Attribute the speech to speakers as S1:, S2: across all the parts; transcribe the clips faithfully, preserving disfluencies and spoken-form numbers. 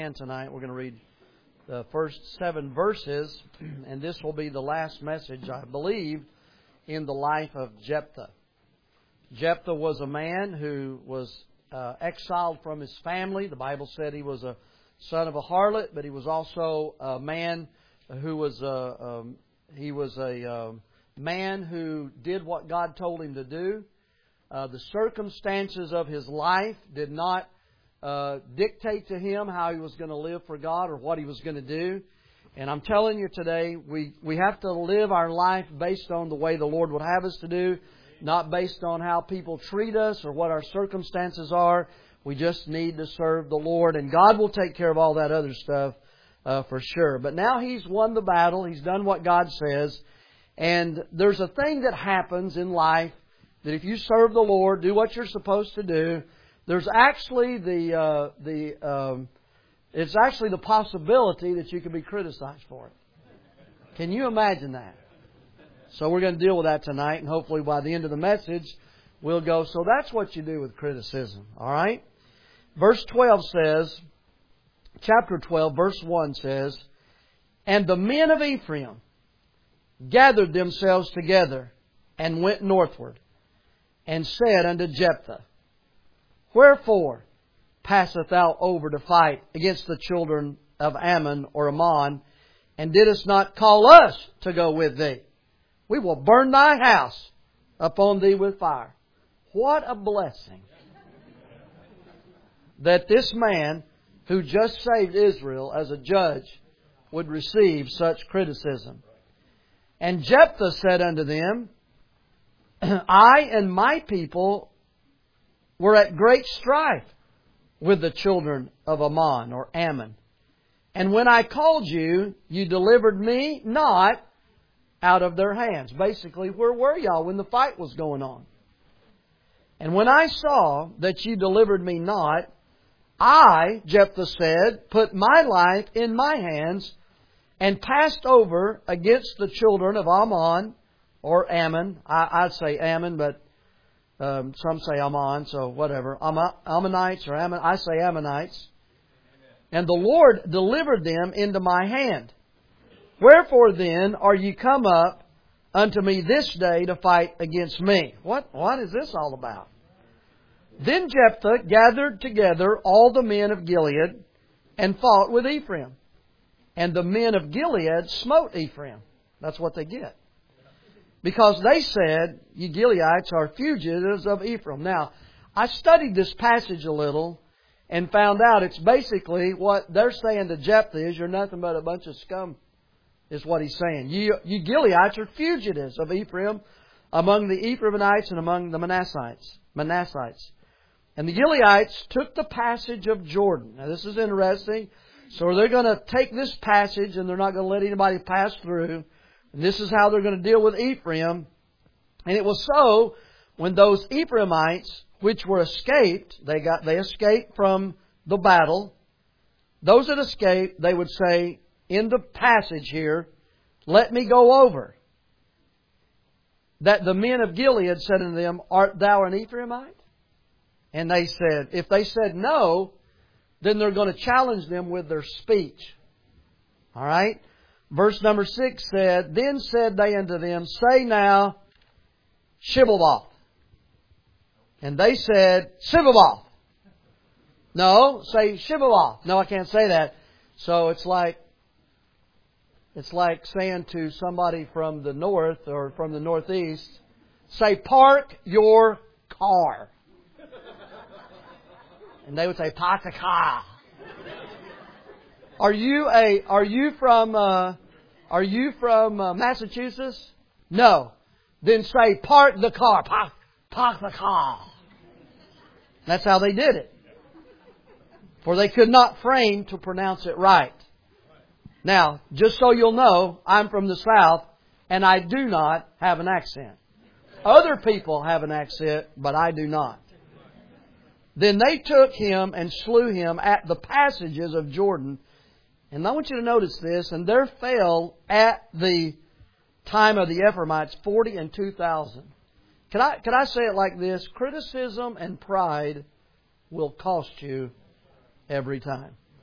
S1: And tonight we're going to read the first seven verses, and this will be the last message, I believe, in the life of Jephthah. Jephthah was a man who was uh, exiled from his family. The Bible said he was a son of a harlot, but he was also a man who was a um, he was a um, man who did what God told him to do. Uh, the circumstances of his life did not Uh, dictate to him how he was going to live for God or what he was going to do. And I'm telling you today, we, we have to live our life based on the way the Lord would have us to do, not based on how people treat us or what our circumstances are. We just need to serve the Lord, and God will take care of all that other stuff uh, for sure. But now he's won the battle. He's done what God says. And there's a thing that happens in life that if you serve the Lord, do what you're supposed to do, There's actually the uh, the um, it's actually the possibility that you can be criticized for it. Can you imagine that? So we're going to deal with that tonight, and hopefully by the end of the message we'll go. So that's what you do with criticism. All right. Verse twelve says, chapter twelve, verse one says, "And the men of Ephraim gathered themselves together and went northward, and said unto Jephthah, Wherefore passeth thou over to fight against the children of Ammon or Ammon, and didst not call us to go with thee? We will burn thy house upon thee with fire." What a blessing that this man who just saved Israel as a judge would receive such criticism. "And Jephthah said unto them, I and my people were at great strife with the children of Ammon or Ammon. And when I called you, you delivered me not out of their hands." Basically, where were y'all when the fight was going on? "And when I saw that you delivered me not, I," Jephthah said, "put my life in my hands and passed over against the children of Ammon," or Ammon. I, I'd say Ammon, but Um, some say Ammon, so whatever. Am- Ammonites or Ammon. I say Ammonites. "And the Lord delivered them into my hand. Wherefore then are ye come up unto me this day to fight against me?" What, what is this all about? "Then Jephthah gathered together all the men of Gilead and fought with Ephraim. And the men of Gilead smote Ephraim." That's what they get. "Because they said, Ye Gileadites are fugitives of Ephraim." Now, I studied this passage a little and found out it's basically what they're saying to Jephthah is, "You're nothing but a bunch of scum," is what he's saying. You, you Gileadites are fugitives of Ephraim among the Ephraimites and among the Manassites. Manassites. "And the Gileadites took the passage of Jordan." Now, this is interesting. So they're going to take this passage and they're not going to let anybody pass through. And this is how they're going to deal with Ephraim. And it was so, when those Ephraimites, which were escaped, they got they escaped from the battle. Those that escaped, they would say, in the passage here, "Let me go over." That the men of Gilead said unto them, "Art thou an Ephraimite?" And they said, if they said no, then they're going to challenge them with their speech. All right? Verse number six said, "Then said they unto them, Say now, Shibboleth. And they said, Sibboleth." No, say Shibboleth. No, I can't say that. So it's like, it's like saying to somebody from the north or from the northeast, say, "Park your car." And they would say, "Park the car." Are you a? Are you from? Uh, are you from uh, Massachusetts? No. Then say, "Park the car." Park, park the car. That's how they did it. For they could not frame to pronounce it right. Now, just so you'll know, I'm from the South, and I do not have an accent. Other people have an accent, but I do not. "Then they took him and slew him at the passages of Jordan." And I want you to notice this. "And there fell at the time of the Ephraimites forty and two thousand. Can I, can I say it like this? Criticism and pride will cost you every time.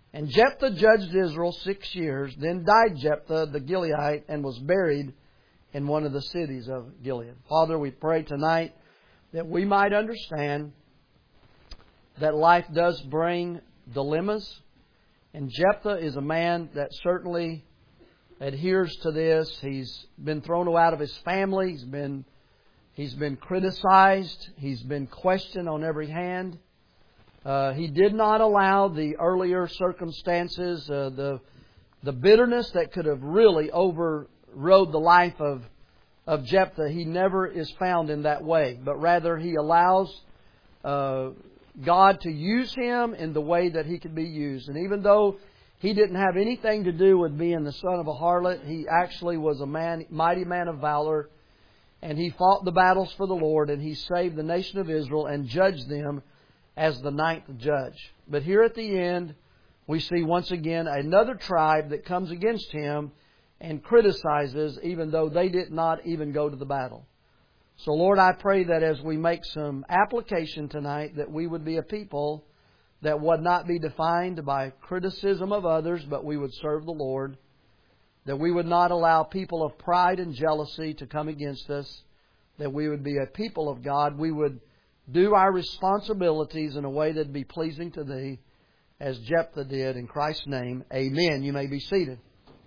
S1: And Jephthah judged Israel six years. Then died Jephthah the Gileadite and was buried in one of the cities of Gilead. Father, we pray tonight that we might understand that life does bring dilemmas. And Jephthah is a man that certainly adheres to this. He's been thrown out of his family. He's been, he's been criticized. He's been questioned on every hand. Uh, he did not allow the earlier circumstances, uh, the the bitterness that could have really overrode the life of, of Jephthah. He never is found in that way, but rather he allows uh, God to use him in the way that he could be used. And even though he didn't have anything to do with being the son of a harlot, he actually was a man, mighty man of valor, and he fought the battles for the Lord, and he saved the nation of Israel and judged them as the ninth judge. But here at the end, we see once again another tribe that comes against him and criticizes, even though they did not even go to the battle. So Lord, I pray that as we make some application tonight, that we would be a people that would not be defined by criticism of others, but we would serve the Lord. That we would not allow people of pride and jealousy to come against us. That we would be a people of God. We would do our responsibilities in a way that would be pleasing to Thee, as Jephthah did. In Christ's name, amen. You may be seated.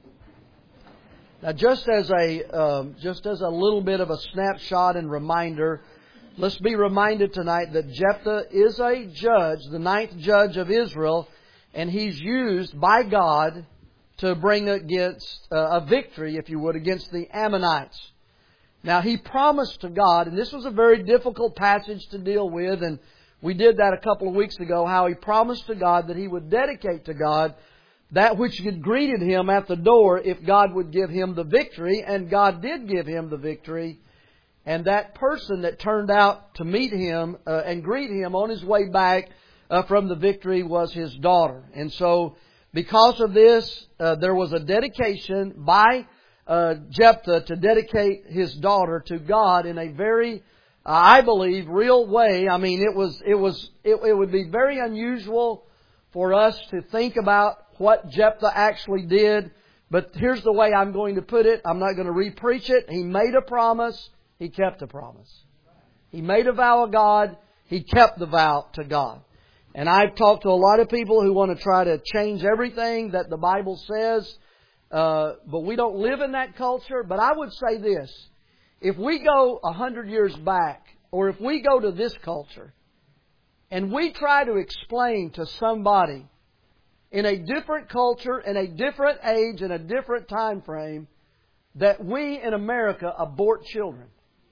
S1: Now, just as a um, just as a little bit of a snapshot and reminder, let's be reminded tonight that Jephthah is a judge, the ninth judge of Israel, and he's used by God to bring against uh, a victory, if you would, against the Ammonites. Now, he promised to God, and this was a very difficult passage to deal with, and we did that a couple of weeks ago, how he promised to God that he would dedicate to God that which had greeted him at the door if God would give him the victory, and God did give him the victory. And that person that turned out to meet him uh, and greet him on his way back uh, from the victory was his daughter. And so, because of this, uh, there was a dedication by Uh, Jephthah to dedicate his daughter to God in a very, uh, I believe, real way. I mean, it was, it was, it, it would be very unusual for us to think about what Jephthah actually did. But here's the way I'm going to put it. I'm not going to re-preach it. He made a promise. He kept a promise. He made a vow of God. He kept the vow to God. And I've talked to a lot of people who want to try to change everything that the Bible says. Uh, but we don't live in that culture. But I would say this. If we go a hundred years back, or if we go to this culture, and we try to explain to somebody in a different culture, in a different age, in a different time frame, that we in America abort children,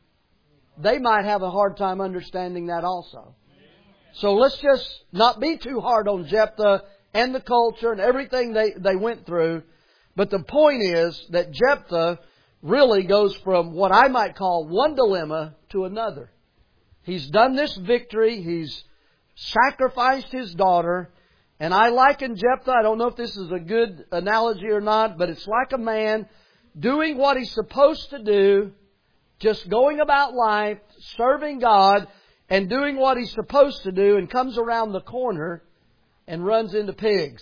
S1: they might have a hard time understanding that also. So let's just not be too hard on Jephthah and the culture and everything they, they went through. But the point is that Jephthah really goes from what I might call one dilemma to another. He's done this victory. He's sacrificed his daughter. And I liken Jephthah, I don't know if this is a good analogy or not, but it's like a man doing what he's supposed to do, just going about life, serving God, and doing what he's supposed to do, and comes around the corner and runs into pigs.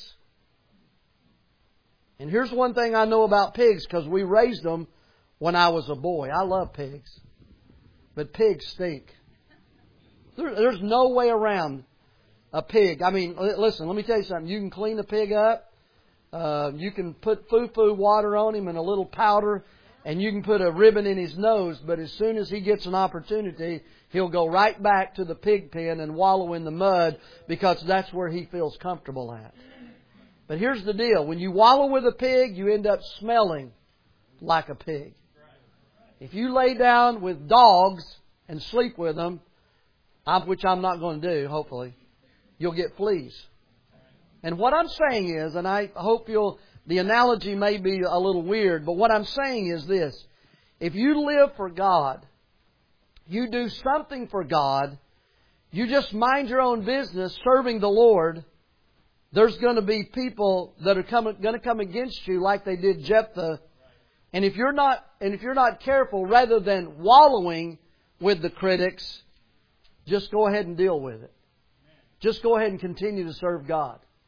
S1: And here's one thing I know about pigs, because we raised them when I was a boy. I love pigs. But pigs stink. There, there's no way around a pig. I mean, listen, let me tell you something. You can clean a pig up. Uh, you can put foo-foo water on him and a little powder. And you can put a ribbon in his nose. But as soon as he gets an opportunity, he'll go right back to the pig pen and wallow in the mud, because that's where he feels comfortable at. But here's the deal. When you wallow with a pig, you end up smelling like a pig. If you lay down with dogs and sleep with them, which I'm not going to do, hopefully, you'll get fleas. And what I'm saying is, and I hope you'll, the analogy may be a little weird, but what I'm saying is this. If you live for God, you do something for God, you just mind your own business serving the Lord, there's going to be people that are coming, going to come against you like they did Jephthah. And if you're not, and if you're not careful, rather than wallowing with the critics, just go ahead and deal with it. Just go ahead and continue to serve God.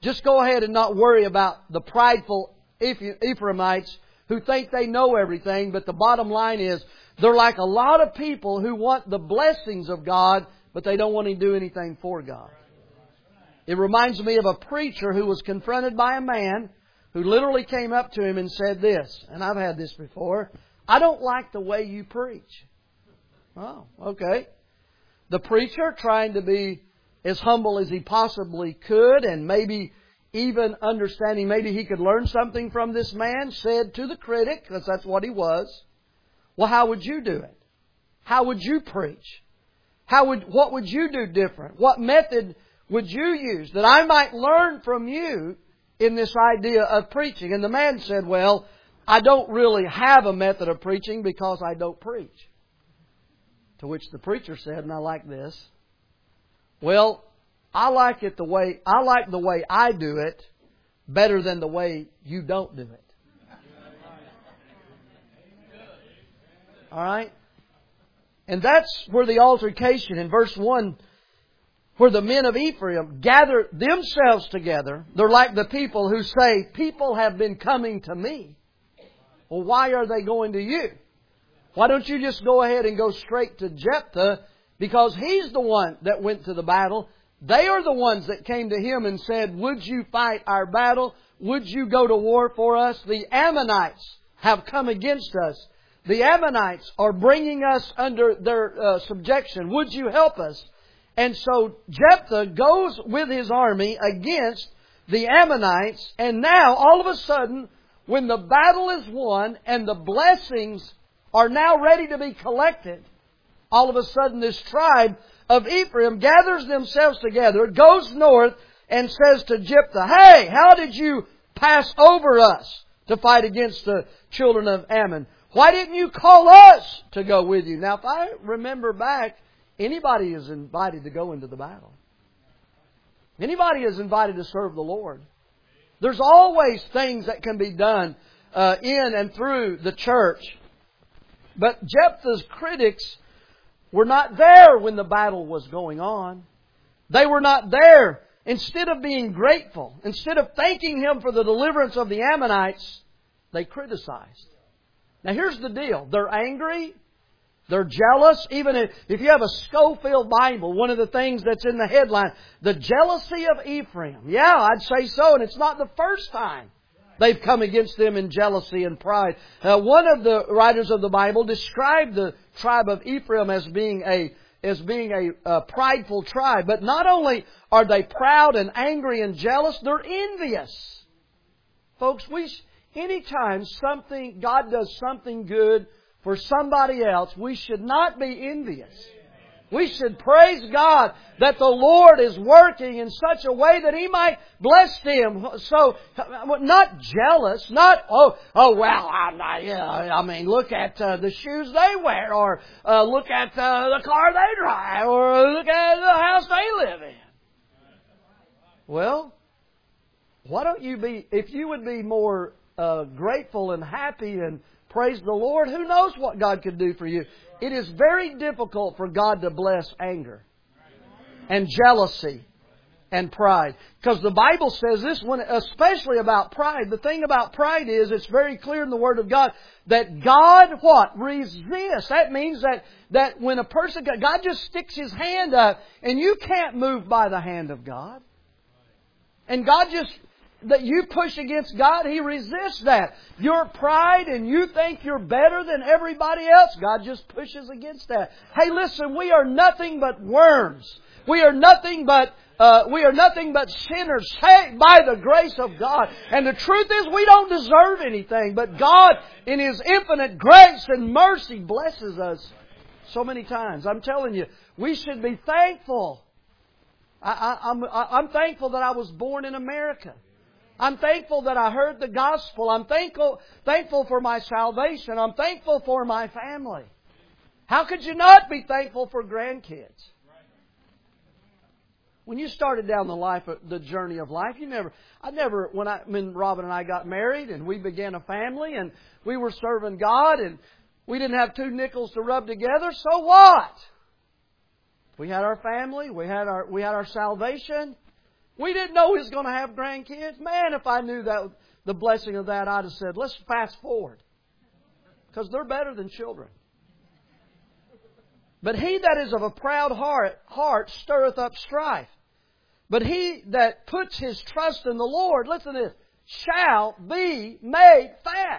S1: Just go ahead and not worry about the prideful Ephraimites who think they know everything, but the bottom line is they're like a lot of people who want the blessings of God, but they don't want to do anything for God. It reminds me of a preacher who was confronted by a man who literally came up to him and said this, and I've had this before, "I don't like the way you preach." Oh, okay. The preacher, trying to be as humble as he possibly could and maybe even understanding maybe he could learn something from this man, said to the critic, because that's what he was, "Well, how would you do it? How would you preach? How would, what would you do different? What method would you use that I might learn from you in this idea of preaching?" And the man said, "Well, I don't really have a method of preaching because I don't preach." To which the preacher said, and I like this, "Well, I like it the way I like the way I do it better than the way you don't do it." All right? And that's where the altercation in verse one, where the men of Ephraim gather themselves together. They're like the people who say, "People have been coming to me." Well, why are they going to you? Why don't you just go ahead and go straight to Jephthah, because he's the one that went to the battle. They are the ones that came to him and said, "Would you fight our battle? Would you go to war for us? The Ammonites have come against us. The Ammonites are bringing us under their uh, subjection. Would you help us?" And so Jephthah goes with his army against the Ammonites. And now, all of a sudden, when the battle is won and the blessings are now ready to be collected, all of a sudden this tribe of Ephraim gathers themselves together, goes north, and says to Jephthah, "Hey, how did you pass over us to fight against the children of Ammon? Why didn't you call us to go with you?" Now, if I remember back, anybody is invited to go into the battle. Anybody is invited to serve the Lord. There's always things that can be done uh, in and through the church. But Jephthah's critics were not there when the battle was going on. They were not there. Instead of being grateful, instead of thanking him for the deliverance of the Ammonites, they criticized. Now here's the deal. They're angry. They're jealous. Even if, if you have a Schofield Bible, one of the things that's in the headline, the jealousy of Ephraim. Yeah, I'd say so. And it's not the first time they've come against them in jealousy and pride. Uh, one of the writers of the Bible described the tribe of Ephraim as being a as being a, a prideful tribe. But not only are they proud and angry and jealous, they're envious. Folks, we anytime something God does something good for somebody else, we should not be envious. We should praise God that the Lord is working in such a way that He might bless them. So, not jealous, not, oh, oh well, I'm not, yeah, I mean, look at uh, the shoes they wear, or uh, look at uh, the car they drive, or look at the house they live in. Well, why don't you be, if you would be more uh, grateful and happy and praise the Lord, who knows what God could do for you. It is very difficult for God to bless anger and jealousy and pride. Because the Bible says this, when, especially about pride. The thing about pride is, it's very clear in the Word of God that God, what? Resists. That means that, that when a person, God just sticks His hand up and you can't move by the hand of God. And God just, that you push against God, He resists that. Your pride and you think you're better than everybody else, God just pushes against that. Hey, listen, we are nothing but worms. We are nothing but uh, we are nothing but sinners saved by the grace of God. And the truth is, we don't deserve anything, but God, in His infinite grace and mercy, blesses us so many times. I'm telling you, we should be thankful. I, I, I'm, I, I'm thankful that I was born in America. I'm thankful that I heard the gospel. I'm thankful, thankful for my salvation. I'm thankful for my family. How could you not be thankful for grandkids? When you started down the life, the journey of life, you never, I never, when I, when Robin and I got married and we began a family and we were serving God and we didn't have two nickels to rub together, so what? We had our family, we had our, we had our salvation. We didn't know he was going to have grandkids. Man, if I knew that the blessing of that, I'd have said, let's fast forward. Because they're better than children. But he that is of a proud heart, heart stirreth up strife. But he that puts his trust in the Lord, listen to this, shall be made fat.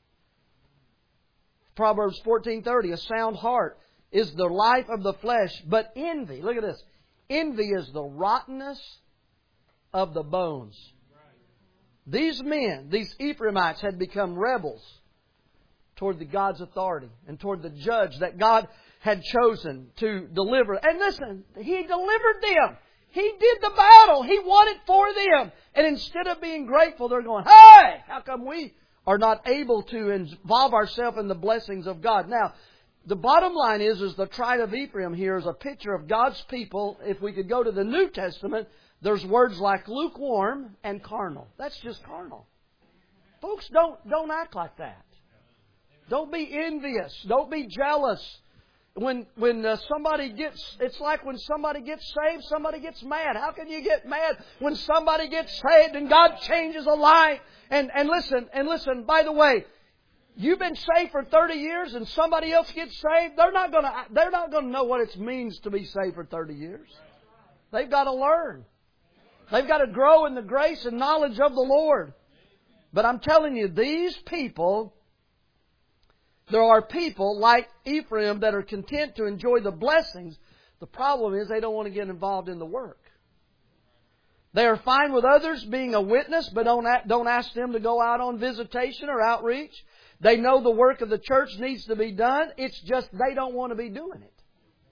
S1: Proverbs fourteen thirty, a sound heart is the life of the flesh, but envy, look at this, envy is the rottenness of the bones. These men, these Ephraimites, had become rebels toward the God's authority and toward the judge that God had chosen to deliver. And listen, He delivered them. He did the battle. He won it for them. And instead of being grateful, they're going, hey, how come we are not able to involve ourselves in the blessings of God? Now, the bottom line is, is the tribe of Ephraim here is a picture of God's people. If we could go to the New Testament, there's words like lukewarm and carnal. That's just carnal. Folks, don't, don't act like that. Don't be envious. Don't be jealous. When when uh, somebody gets, it's like when somebody gets saved, somebody gets mad. How can you get mad when somebody gets saved and God changes a life? And and listen, and listen, by the way, you've been saved for thirty years and somebody else gets saved, they're not going to they're not going to know what it means to be saved for thirty years. They've got to learn. They've got to grow in the grace and knowledge of the Lord. But I'm telling you, these people, there are people like Ephraim that are content to enjoy the blessings. The problem is they don't want to get involved in the work. They are fine with others being a witness, but don't, don't ask them to go out on visitation or outreach. They know the work of the church needs to be done. It's just they don't want to be doing it.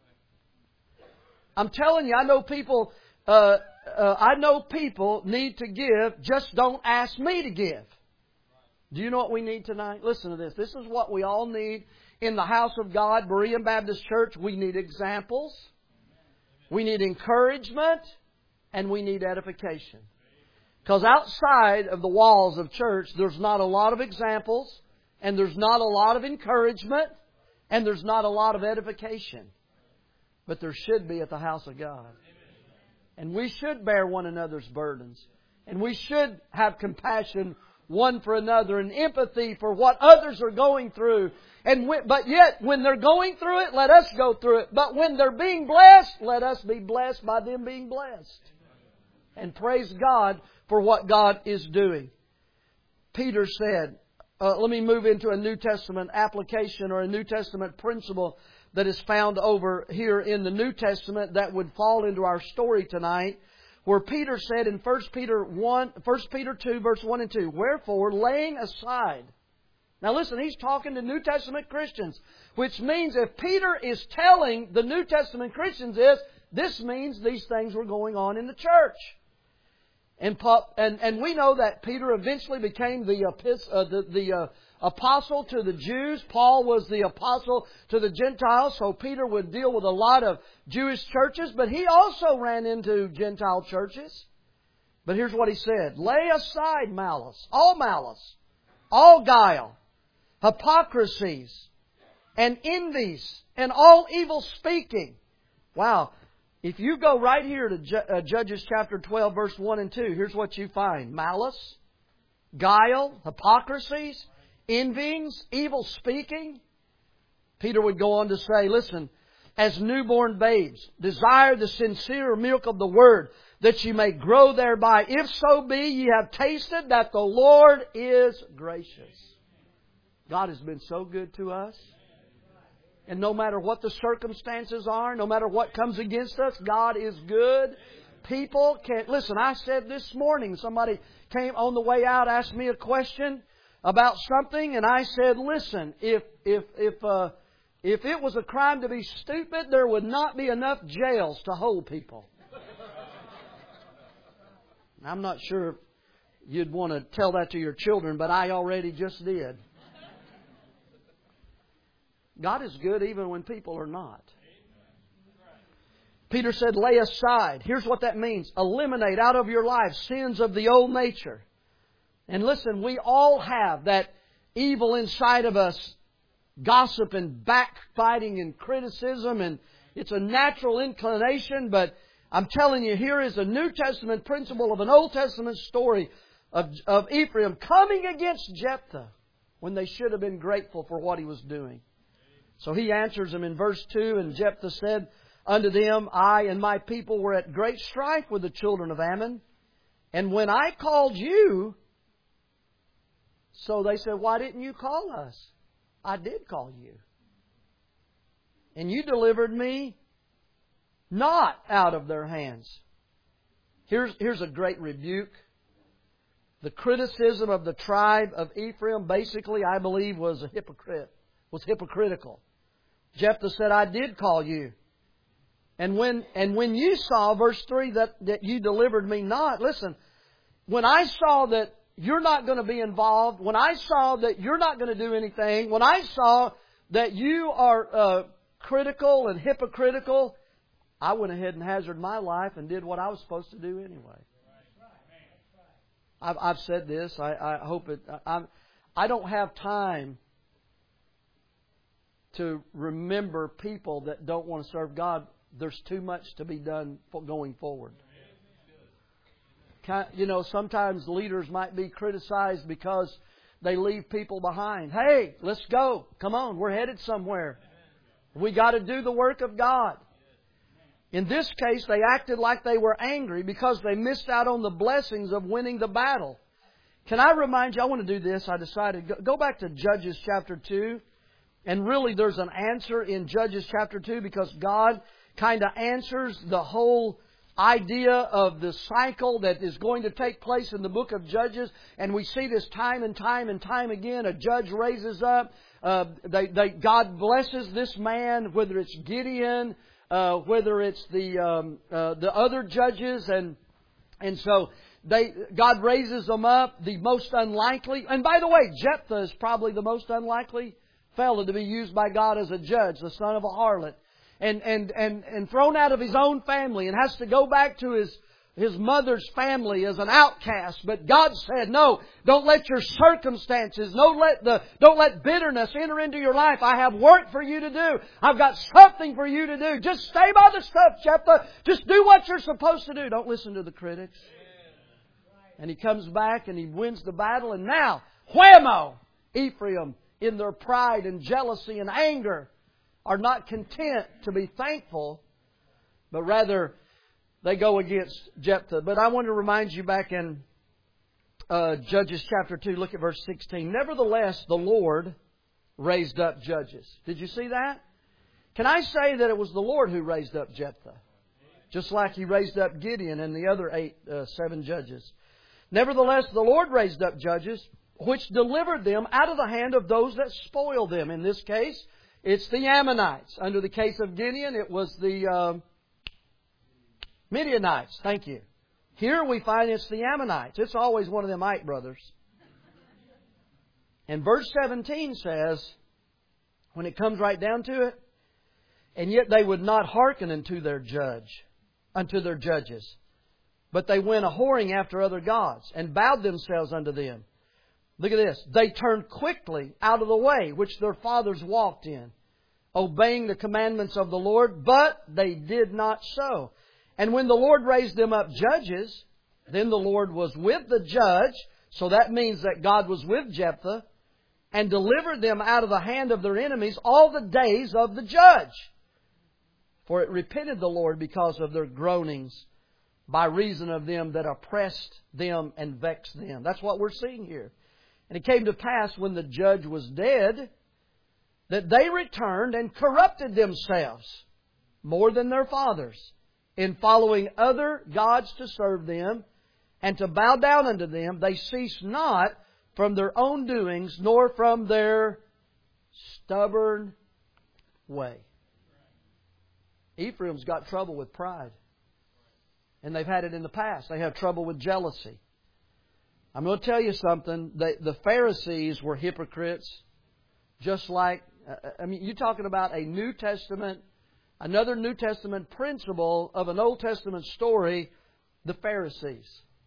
S1: I'm telling you, I know people, uh, uh, I know people need to give, just don't ask me to give. Do you know what we need tonight? Listen to this. This is what we all need in the house of God, Berean Baptist Church. We need examples. We need encouragement. And we need edification. Because outside of the walls of church, there's not a lot of examples. And there's not a lot of encouragement. And there's not a lot of edification. But there should be at the house of God. And we should bear one another's burdens. And we should have compassion one for another and empathy for what others are going through. And we, but yet, when they're going through it, let us go through it. But when they're being blessed, let us be blessed by them being blessed. And praise God for what God is doing. Peter said, uh, let me move into a New Testament application or a New Testament principle that is found over here in the New Testament that would fall into our story tonight. Where Peter said in First Peter one, First Peter two, verse one and two, wherefore, laying aside. Now listen, he's talking to New Testament Christians. Which means if Peter is telling the New Testament Christians this, this means these things were going on in the church. And and, and we know that Peter eventually became the, uh, the, the uh, apostle to the Jews. Paul was the apostle to the Gentiles. So Peter would deal with a lot of Jewish churches. But he also ran into Gentile churches. But here's what he said. Lay aside malice, all malice, all guile, hypocrisies, and envies, and all evil speaking. Wow. If you go right here to Judges chapter twelve, verse one and two, here's what you find. Malice, guile, hypocrisies, envyings, evil speaking. Peter would go on to say, listen, as newborn babes, desire the sincere milk of the Word, that ye may grow thereby. If so be ye have tasted that the Lord is gracious. God has been so good to us. And no matter what the circumstances are, no matter what comes against us, God is good. People can't... Listen, I said this morning, somebody came on the way out, asked me a question about something, and I said, listen, if if if uh, if it was a crime to be stupid, there would not be enough jails to hold people. I'm not sure if you'd want to tell that to your children, but I already just did. God is good even when people are not. Peter said, lay aside. Here's what that means. Eliminate out of your life sins of the old nature. And listen, we all have that evil inside of us. Gossip and backbiting and criticism. And it's a natural inclination. But I'm telling you, here is a New Testament principle of an Old Testament story of, of Ephraim coming against Jephthah when they should have been grateful for what he was doing. So he answers them in verse two, and Jephthah said unto them, I and my people were at great strife with the children of Ammon. And when I called you, so they said, why didn't you call us? I did call you. And you delivered me not out of their hands. Here's, here's a great rebuke. The criticism of the tribe of Ephraim basically, I believe, was a hypocrite, was hypocritical. Jephthah said, I did call you. And when and when you saw, verse three, that, that you delivered me not, listen, when I saw that you're not going to be involved, when I saw that you're not going to do anything, when I saw that you are uh, critical and hypocritical, I went ahead and hazarded my life and did what I was supposed to do anyway. I've, I've said this. I, I hope it. I, I don't have time to remember people that don't want to serve God. There's too much to be done for going forward. You know, sometimes leaders might be criticized because they leave people behind. Hey, let's go. Come on, we're headed somewhere. We got to do the work of God. In this case, they acted like they were angry because they missed out on the blessings of winning the battle. Can I remind you, I want to do this. I decided, go back to Judges chapter two. And really there's an answer in Judges chapter two because God kind of answers the whole idea of the cycle that is going to take place in the book of Judges. And we see this time and time and time again. A judge raises up. Uh, they, they, God blesses this man, whether it's Gideon, uh, whether it's the um, uh, the other judges. And and so they God raises them up, the most unlikely. And by the way, Jephthah is probably the most unlikely fellow to be used by God as a judge, the son of a harlot. And, and, and, and thrown out of his own family and has to go back to his, his mother's family as an outcast. But God said, no, don't let your circumstances, don't let the, don't let bitterness enter into your life. I have work for you to do. I've got something for you to do. Just stay by the stuff, Jephthah. Just do what you're supposed to do. Don't listen to the critics. And he comes back and he wins the battle. And now, whammo! Ephraim, in their pride and jealousy and anger, are not content to be thankful, but rather they go against Jephthah. But I want to remind you back in uh, Judges chapter two, look at verse sixteen. Nevertheless, the Lord raised up judges. Did you see that? Can I say that it was the Lord who raised up Jephthah? Just like He raised up Gideon and the other eight, uh, seven judges. Nevertheless, the Lord raised up judges, which delivered them out of the hand of those that spoiled them. In this case, it's the Ammonites. Under the case of Gideon, it was the um, Midianites. Thank you. Here we find it's the Ammonites. It's always one of them Ite brothers. And verse seventeen says, when it comes right down to it, and yet they would not hearken unto their judge, unto their judges, but they went a whoring after other gods, and bowed themselves unto them. Look at this. They turned quickly out of the way which their fathers walked in, obeying the commandments of the Lord, but they did not so. And when the Lord raised them up judges, then the Lord was with the judge, so that means that God was with Jephthah, and delivered them out of the hand of their enemies all the days of the judge. For it repented the Lord because of their groanings, by reason of them that oppressed them and vexed them. That's what we're seeing here. And it came to pass when the judge was dead, that they returned and corrupted themselves more than their fathers, in following other gods to serve them, and to bow down unto them. They ceased not from their own doings, nor from their stubborn way. Ephraim's got trouble with pride. And they've had it in the past. They have trouble with jealousy. I'm going to tell you something. The, the Pharisees were hypocrites. Just like, I mean, you're talking about a New Testament, another New Testament principle of an Old Testament story, the Pharisees.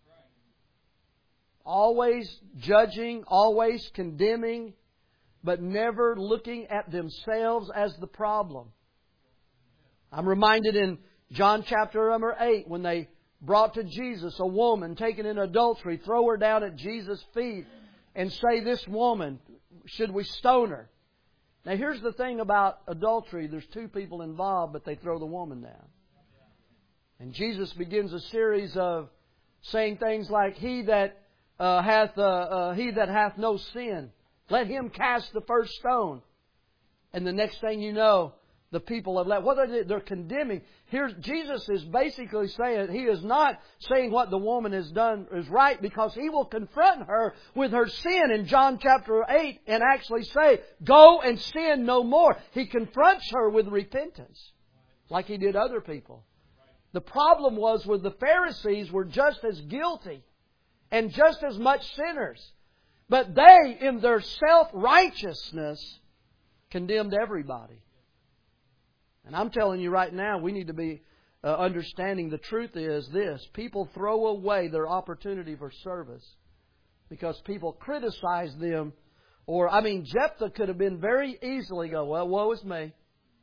S1: Always judging, always condemning, but never looking at themselves as the problem. I'm reminded in John chapter number eight, when they brought to Jesus a woman taken in adultery, throw her down at Jesus' feet and say, this woman, should we stone her? Now here's the thing about adultery. There's two people involved, but they throw the woman down. And Jesus begins a series of saying things like, He that uh, hath uh, uh, he that hath no sin, let him cast the first stone. And the next thing you know, the people have left. What are they? They're condemning. Here, Jesus is basically saying, He is not saying what the woman has done is right, because He will confront her with her sin in John chapter eight and actually say, go and sin no more. He confronts her with repentance, like He did other people. The problem was with the Pharisees were just as guilty and just as much sinners. But they, in their self-righteousness, condemned everybody. And I'm telling you right now, we need to be uh, understanding the truth is this. People throw away their opportunity for service because people criticize them. Or, I mean, Jephthah could have been very easily go, well, woe is me.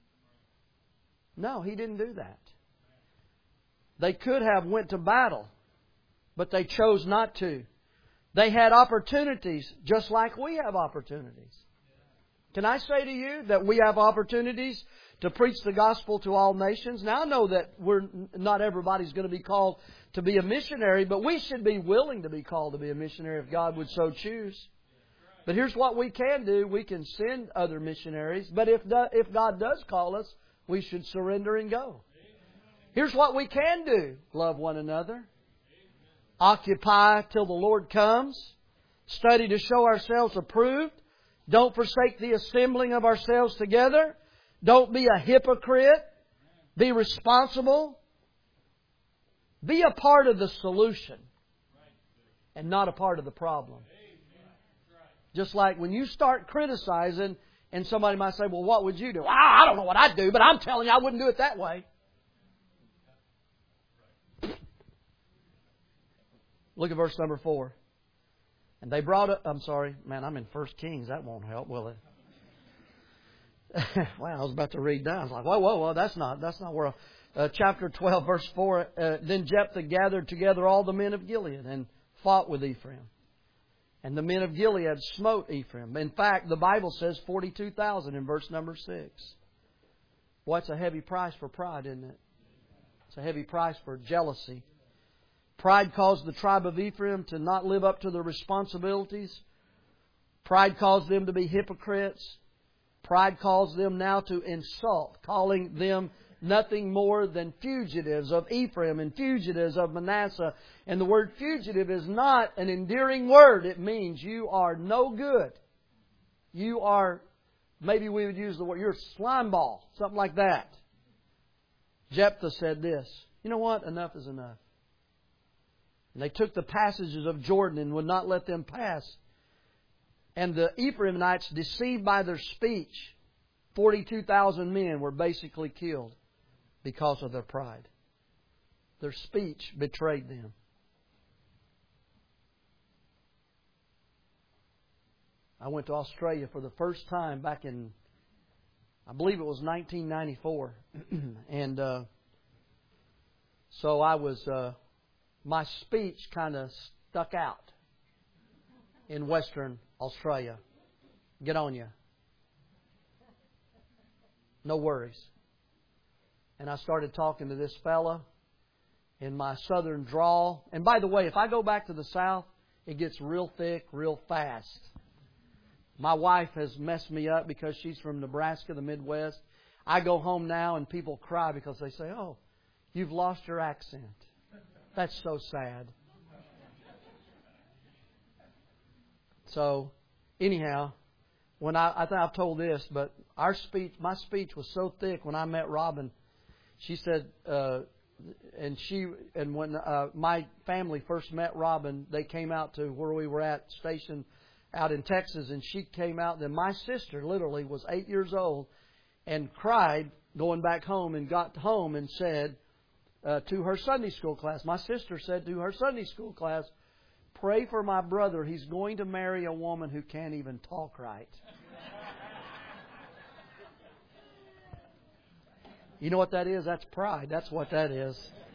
S1: No, he didn't do that. They could have went to battle, but they chose not to. They had opportunities just like we have opportunities. Can I say to you that we have opportunities to preach the gospel to all nations? Now I know that we're not everybody's going to be called to be a missionary, but we should be willing to be called to be a missionary if God would so choose. But here's what we can do. We can send other missionaries, but if if God does call us, we should surrender and go. Here's what we can do. Love one another. Occupy till the Lord comes. Study to show ourselves approved. Don't forsake the assembling of ourselves together. Don't be a hypocrite. Be responsible. Be a part of the solution and not a part of the problem. Just like when you start criticizing and somebody might say, well, what would you do? Well, I don't know what I'd do, but I'm telling you I wouldn't do it that way. Look at verse number four. And they brought up, I'm sorry, man, I'm in First Kings. That won't help, will it? Wow, I was about to read down. I was like, whoa, whoa, whoa, that's not, that's not where, uh, chapter twelve, verse four. Uh, then Jephthah gathered together all the men of Gilead and fought with Ephraim. And the men of Gilead smote Ephraim. In fact, the Bible says forty-two thousand in verse number six. Well, it's a heavy price for pride, isn't it? It's a heavy price for jealousy. Pride caused the tribe of Ephraim to not live up to their responsibilities. Pride caused them to be hypocrites. Pride caused them now to insult, calling them nothing more than fugitives of Ephraim and fugitives of Manasseh. And the word fugitive is not an endearing word. It means you are no good. You are, maybe we would use the word, you're a slime ball, something like that. Jephthah said this, you know what? Enough is enough. And they took the passages of Jordan and would not let them pass. And the Ephraimites, deceived by their speech, forty-two thousand men were basically killed because of their pride. Their speech betrayed them. I went to Australia for the first time back in, I believe it was nineteen ninety-four. and uh, so I was... Uh, my speech kind of stuck out in Western Australia. Get on you. No worries. And I started talking to this fella in my southern drawl. And by the way, if I go back to the South, it gets real thick, real fast. My wife has messed me up because she's from Nebraska, the Midwest. I go home now and people cry because they say, oh, you've lost your accent. That's so sad. So, anyhow, when I, I think I've told this, but our speech, my speech was so thick when I met Robin. She said, uh, and she, and when uh, my family first met Robin, they came out to where we were at, stationed out in Texas, and she came out. Then my sister, literally, was eight years old, and cried going back home, and got home and said. Uh, to her Sunday school class. My sister said to her Sunday school class, pray for my brother. He's going to marry a woman who can't even talk right. You know what that is? That's pride. That's what that is.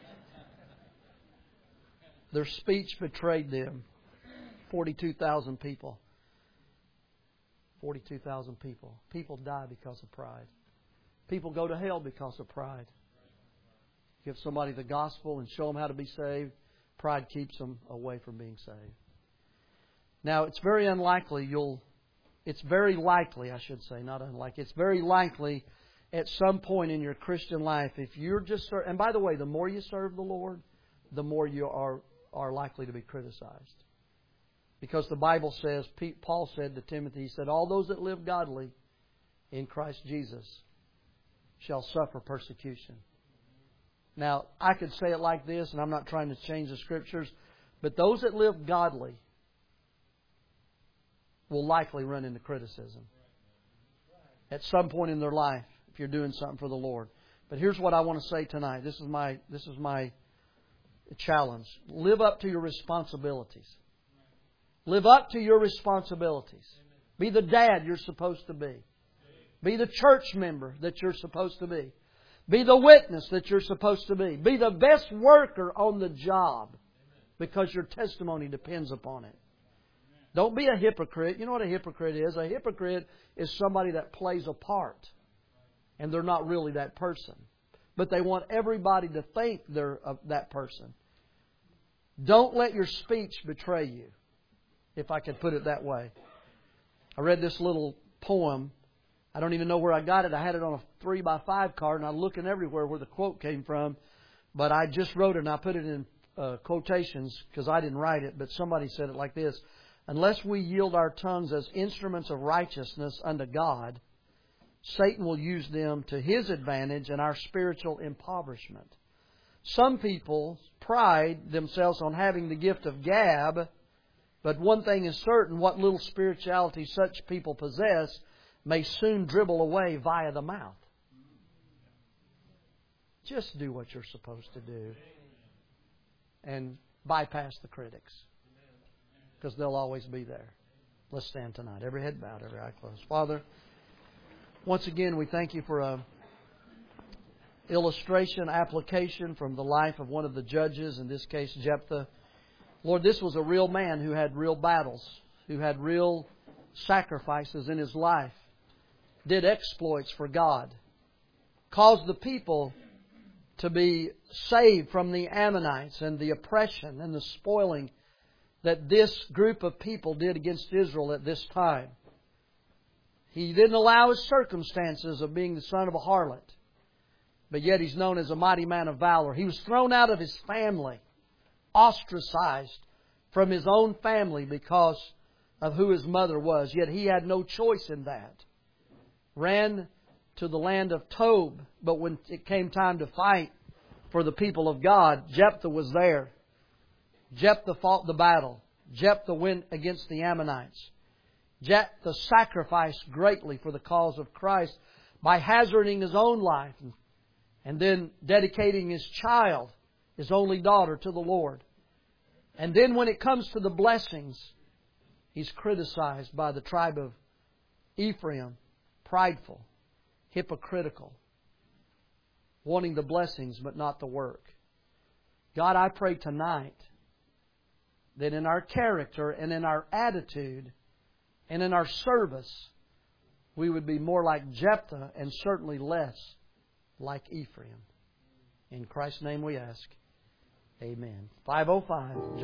S1: Their speech betrayed them. forty-two thousand people. forty-two thousand people. People die because of pride. People go to hell because of pride. Give somebody the gospel and show them how to be saved. Pride keeps them away from being saved. Now, it's very unlikely you'll... It's very likely, I should say, not unlikely. It's very likely at some point in your Christian life, if you're just... And by the way, the more you serve the Lord, the more you are, are likely to be criticized. Because the Bible says, Paul said to Timothy, he said, all those that live godly in Christ Jesus shall suffer persecution. Now, I could say it like this, and I'm not trying to change the Scriptures, but those that live godly will likely run into criticism at some point in their life if you're doing something for the Lord. But here's what I want to say tonight. This is my this is my challenge. Live up to your responsibilities. Live up to your responsibilities. Be the dad you're supposed to be. Be the church member that you're supposed to be. Be the witness that you're supposed to be. Be the best worker on the job because your testimony depends upon it. Don't be a hypocrite. You know what a hypocrite is? A hypocrite is somebody that plays a part. And they're not really that person. But they want everybody to think they're that person. Don't let your speech betray you, if I could put it that way. I read this little poem. I don't even know where I got it. I had it on a three by five card, and I'm looking everywhere where the quote came from. But I just wrote it, and I put it in uh, quotations because I didn't write it. But somebody said it like this. Unless we yield our tongues as instruments of righteousness unto God, Satan will use them to his advantage and our spiritual impoverishment. Some people pride themselves on having the gift of gab, but one thing is certain, what little spirituality such people possess may soon dribble away via the mouth. Just do what you're supposed to do and bypass the critics, because they'll always be there. Let's stand tonight. Every head bowed, every eye closed. Father, once again, we thank you for a illustration, application from the life of one of the judges, in this case Jephthah. Lord, this was a real man who had real battles, who had real sacrifices in his life, did exploits for God, caused the people to be saved from the Ammonites and the oppression and the spoiling that this group of people did against Israel at this time. He didn't allow his circumstances of being the son of a harlot, but yet he's known as a mighty man of valor. He was thrown out of his family, ostracized from his own family because of who his mother was, yet he had no choice in that. Ran to the land of Tob, but when it came time to fight for the people of God, Jephthah was there. Jephthah fought the battle. Jephthah went against the Ammonites. Jephthah sacrificed greatly for the cause of Christ by hazarding his own life and then dedicating his child, his only daughter, to the Lord. And then when it comes to the blessings, he's criticized by the tribe of Ephraim, prideful, hypocritical, wanting the blessings but not the work. God, I pray tonight that in our character and in our attitude and in our service, we would be more like Jephthah and certainly less like Ephraim. In Christ's name we ask. Amen. five oh five